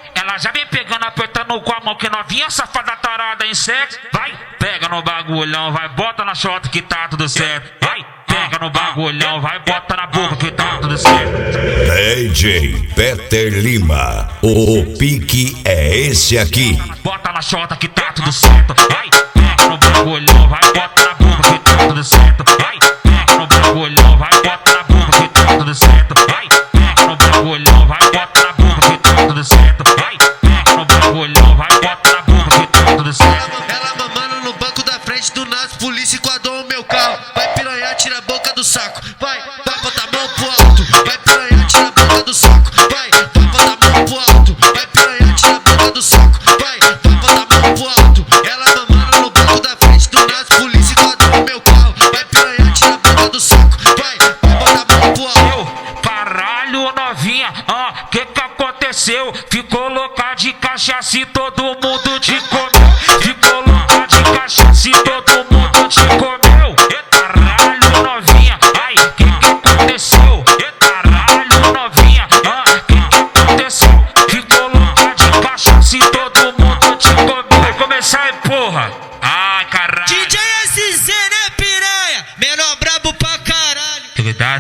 Ela já vem pegando, apertando com a mão, que novinha safada tarada em sexo. Vai, pega no bagulhão, vai, bota na chota que tá tudo certo. Vai, pega no bagulhão, vai, bota na boca que tá tudo certo. DJ Peter Lima, o pique é esse aqui. Bota na chota que tá tudo certo. Vai, pega no bagulhão, vai, bota na boca que tá tudo certo. Vai, pega no bagulhão, vai, bota na boca que tá tudo certo. Vai, pega no bagulhão, vai, bota na boca que tá tudo certo. Vai, pega no bagulhão, vai, bota na boca que tá tudo certo. Ela mamando no banco da frente do nas polícia enquadrou o meu carro. Vai piranhar, tira a boca do saco. Vai botar a mão pro alto. Vai piranhar, tira a boca do saco. Vai botar a mão pro alto. Vai piranhar, tira a boca do saco. Vai botar a mão pro alto. Ela mamando no banco da frente do nas polícia enquadrou o meu carro. Vai piranhar, tira a boca do saco. Vai botar a mão pro alto. Caralho, novinha, que aconteceu? Ficou louca de cachaça e todo mundo te comeu. Ficou louca de cachaça e todo mundo te comeu. Caralho, novinha, ai, que aconteceu? Caralho, novinha, que aconteceu? Ficou louca de cachaça e todo mundo te comeu. Vai começar aí, porra. Ai, caralho. DJ SZ, né, piranha? Menor brabo pra caralho.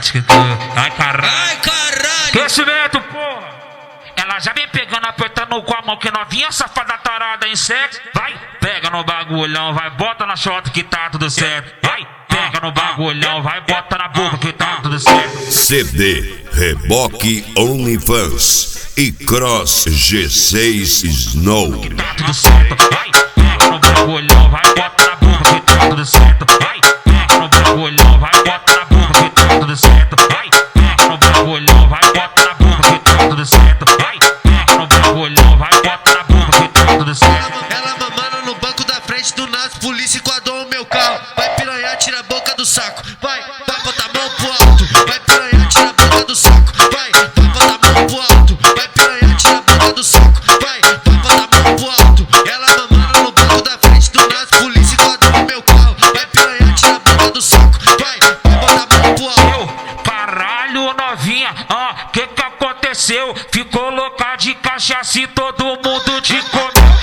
Ai, caralho. Ai, caralho. Crescimento, porra! Ela já vem pegando, apertando com a mão, que novinha safada tarada em sexo. Vai, pega no bagulhão, vai, bota na chota que tá tudo certo. Vai, pega no bagulhão, vai, bota na boca que tá tudo certo. CD, Reboque OnlyFans e Cross G6 Snow. Tá tudo certo. Vai, pega no bagulhão, vai, bota na boca que tá tudo certo. Vai, pega no bagulhão, vai, bota na boca que tá tudo certo. Vai, pega no bagulhão, vai, bota na boca que tá tudo certo. Vai, pega no bagulhão, vai, bota na boca que tá tudo certo. Ela mamando no banco da frente do nas polícia enquadrou o meu carro. Vai piranhar, tira a boca do saco. Vai botar a mão pro alto. Vai piranhar, tira a boca do saco. Vai botar a mão pro alto. Vai piranhar, tira a boca do saco. Vai botar a mão pro alto. Ela mamando no banco da frente do nas polícia enquadrou o meu carro. Vai piranhar, tira a boca do saco. Vai botar a mão pro alto. Caralho, novinha, que aconteceu? Ficou louca de cachaça e todo mundo te comeu.